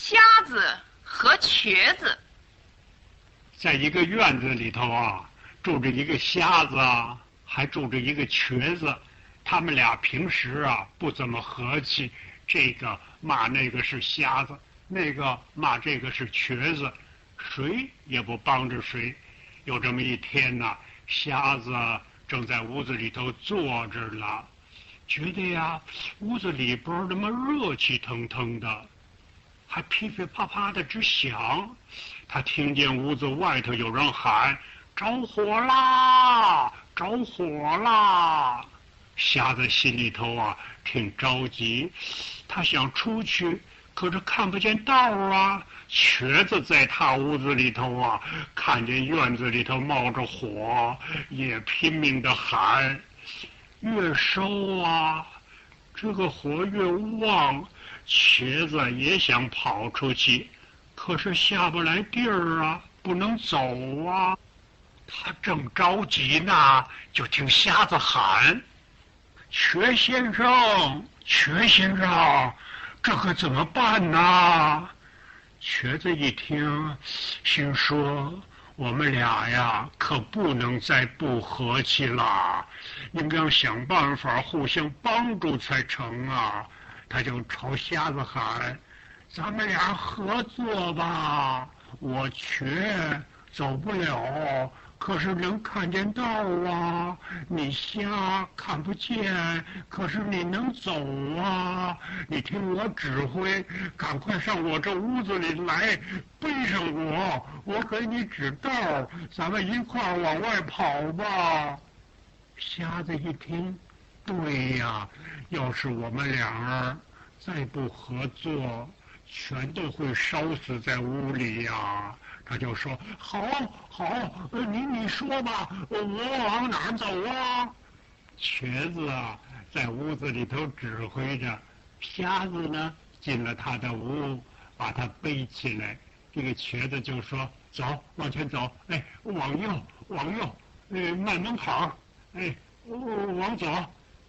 瞎子和瘸子。 在一个院子里头啊，住着一个瞎子啊，还住着一个瘸子。他们俩平时啊不怎么和气，这个骂那个是瞎子，那个骂这个是瘸子，谁也不帮着谁。有这么一天呢，瞎子正在屋子里头坐着了，觉得呀屋子里边那么热气腾腾的，还噼噼啪啪的直响。他听见屋子外头有人喊：着火啦，着火啦！瞎子心里头啊挺着急，他想出去，可是看不见道啊。瘸子在他屋子里头啊，看见院子里头冒着火，也拼命的喊。越烧啊，这个火越旺，瘸子也想跑出去，可是下不来地儿啊，不能走啊。他正着急呢，就听瞎子喊：瘸先生，瘸先生，这可怎么办呢？瘸子一听，心说：我们俩呀，可不能再不和气了，应该想办法互相帮助才成啊！他就朝瞎子喊：咱们俩合作吧，我瘸走不了，可是能看见道啊，你瞎看不见，可是你能走啊，你听我指挥，赶快上我这屋子里来，背上我给你指道，咱们一块儿往外跑吧。瞎子一听，对呀，要是我们俩人再不合作，全都会烧死在屋里呀。他就说：好，你说吧，我往哪儿走啊？瘸子啊，在屋子里头指挥着，瞎子呢进了他的屋，把他背起来。这个瘸子就说：走，往前走，哎，往右，慢慢跑，哎，往左，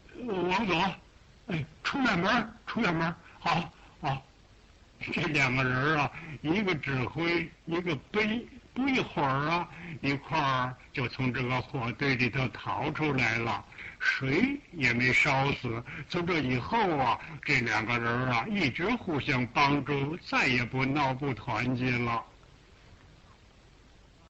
哎，出远门，好。这两个人啊，一个指挥，一个背，不一会儿啊，一块儿就从这个火堆里头逃出来了，谁也没烧死。从这以后啊，这两个人啊，一直互相帮助，再也不闹不团结了。